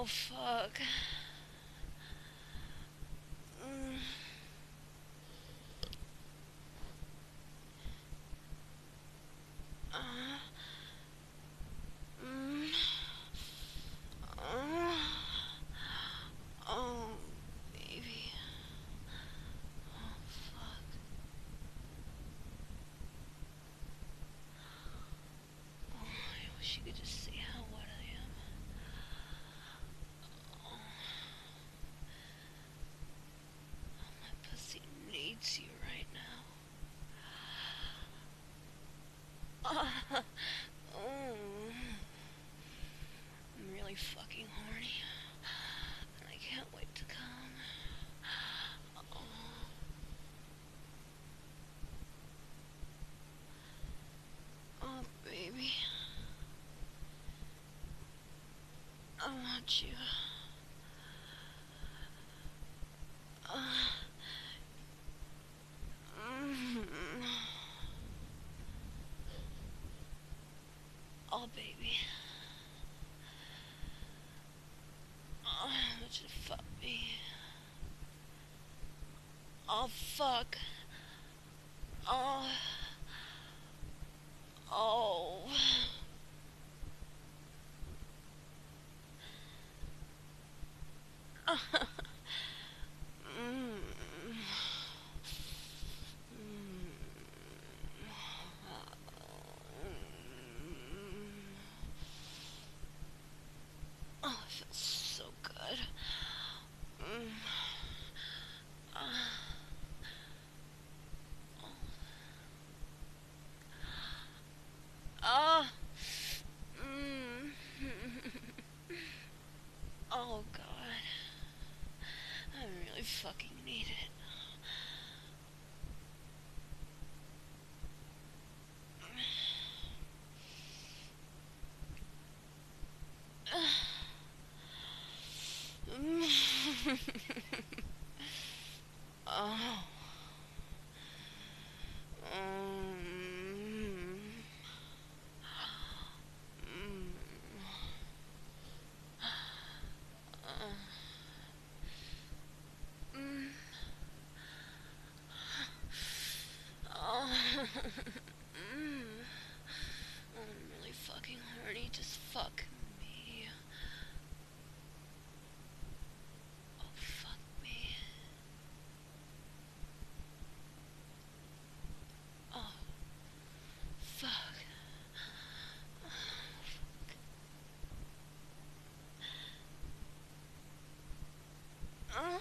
Oh, fuck. Mm. Uh, mm. Uh. Oh, baby. Oh, fuck. Oh, I wish you could just see how wet I am. Oh, my pussy needs you right now. Oh, I'm really fucking horny. And I can't wait to come. Oh, oh baby. I want you. Uh, mm. Oh, baby. Oh, I want you to fuck me. Oh, fuck. Oh, oh. Mm. Mm. Oh, it feels so good. Mm. Ah. Mm. Oh, God. I really fucking need it. Oh. Um. Mm. Mm. Oh. Mm. I'm really fucking horny. Just fuck me. Oh, fuck me. Oh, fuck. Uh,